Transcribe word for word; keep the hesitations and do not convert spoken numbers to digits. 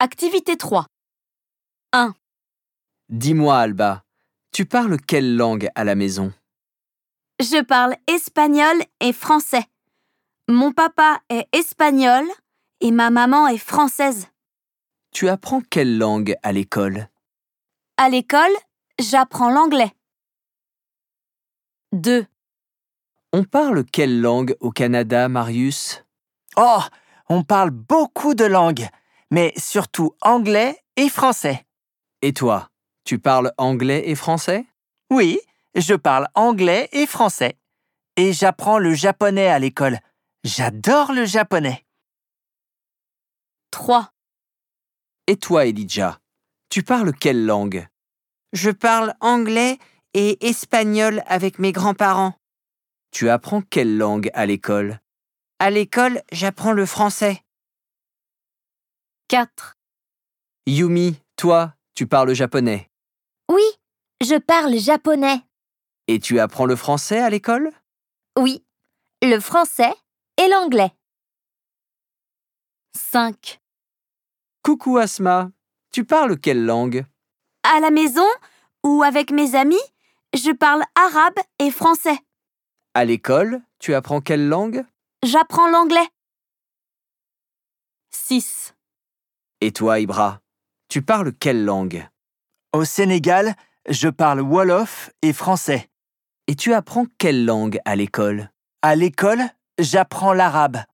Activité trois. un. Dis-moi, Alba, tu parles quelle langue à la maison? Je parle espagnol et français. Mon papa est espagnol et ma maman est française. Tu apprends quelle langue à l'école? À l'école, j'apprends l'anglais. deux. On parle quelle langue au Canada, Marius? Oh, on parle beaucoup de langues, mais surtout anglais et français. Et toi, tu parles anglais et français? Oui, je parle anglais et français. Et j'apprends le japonais à l'école. J'adore le japonais. trois. Et toi, Elijah, tu parles quelle langue? Je parle anglais et espagnol avec mes grands-parents. Tu apprends quelle langue à l'école? À l'école, j'apprends le français. quatre. Yumi, toi, tu parles japonais. Oui, je parle japonais. Et tu apprends le français à l'école? Oui, le français et l'anglais. cinq. Coucou Asma, tu parles quelle langue? À la maison ou avec mes amis, je parle arabe et français. À l'école, tu apprends quelle langue? J'apprends l'anglais. six. Et toi, Ibra, tu parles quelle langue? Au Sénégal, je parle wolof et français. Et tu apprends quelle langue à l'école? À l'école, j'apprends l'arabe.